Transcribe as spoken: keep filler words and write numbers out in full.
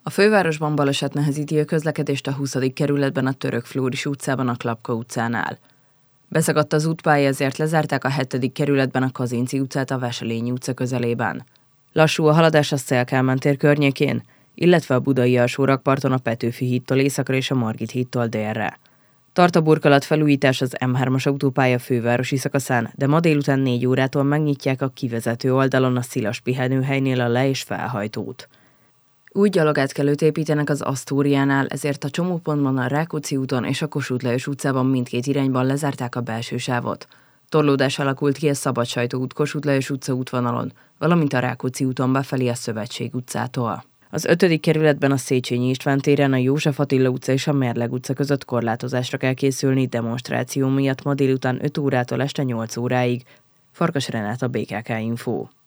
A fővárosban baleset nehezíti a közlekedést a huszadik kerületben a Török Flóris utcában a Klapka utcánál. Beszakadt az útpálya, ezért lezárták a hetedik kerületben a Kazinczy utcát a Veselényi utca közelében. Lassú a haladás a Széll-Kálmán tér környékén, illetve a budai alsórakparton a Petőfi hídtól északra és a Margit hídtól délre. Tart a burkolat felújítás az M hármas autópálya fővárosi szakaszán, de ma délután négy órától megnyitják a kivezető oldalon a Szilas pihenőhelynél a le- és felhajtót. Új gyalogátkelőt építenek az Asztóriánál, ezért a csomópontban a Rákóczi úton és a Kossuth Lajos utcában mindkét irányban lezárták a belső sávot. Torlódás alakult ki a Szabadsajtó út Kossuth Lajos utca útvonalon, valamint a Rákóczi úton befelé a Szövetség utcától. Az ötödik kerületben a Széchenyi István téren a József Attila utca és a Mérleg utca között korlátozásra kell készülni demonstráció miatt ma délután öt órától este nyolc óráig. Farkas Renáta, bé ká ká Info.